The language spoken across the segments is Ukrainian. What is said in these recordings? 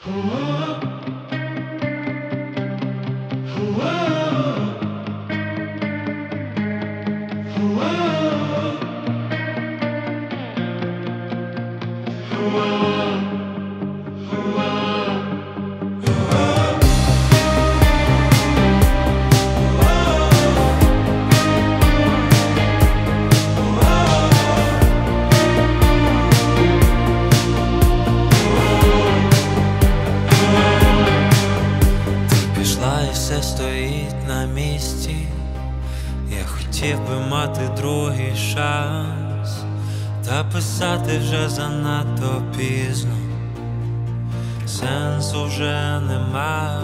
Все стоїть на місці. Я хотів би мати другий шанс, та писати вже занадто пізно, сенсу вже нема.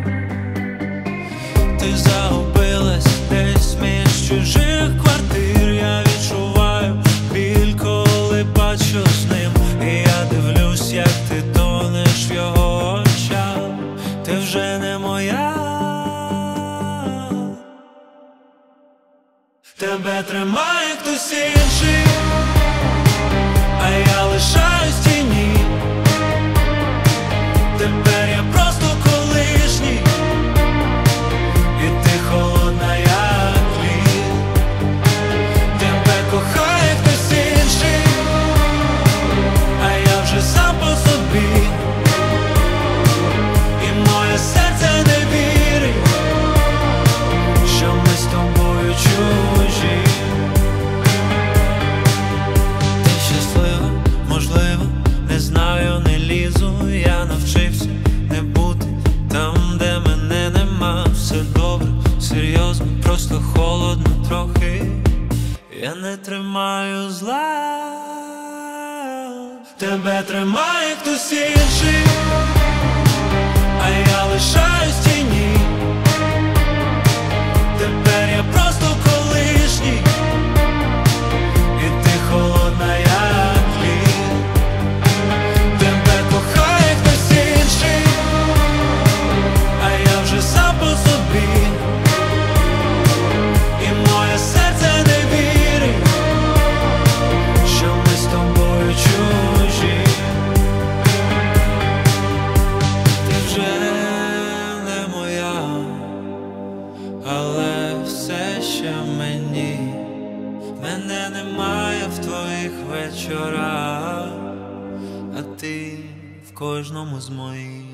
Ти загубилась десь між чужих квартир. Я відчуваю біль, коли бачу з ним. І я дивлюсь, як ти тонеш в його очах. Ти вже не моя. Тебе тримає хтось інший, а я лишаюсь в тіні. Тепер я просто колишній, і ти холодна, як лід. Тебе кохає хтось інший, а я вже сам по собі. І моє серце не вірить, що ми з тобою чужі. Ти щаслива, можливо, не знаю, не лізу. Я навчився не бути там, де мене нема. Все добре, серйозно, просто холодно трохи. Я не тримаю зла. Тебе тримає хтось інший, а я лишаюсь в тіні. Тепер я просто колишній, і ти холодна, як лід. Тебе кохає хтось інший, а я вже сам по собі. І моє серце не вірить, що ми з тобою чужі. Ти вже не моя, але все ще мені. Мене немає в твоїх вечорах, а ти в кожному з моїх.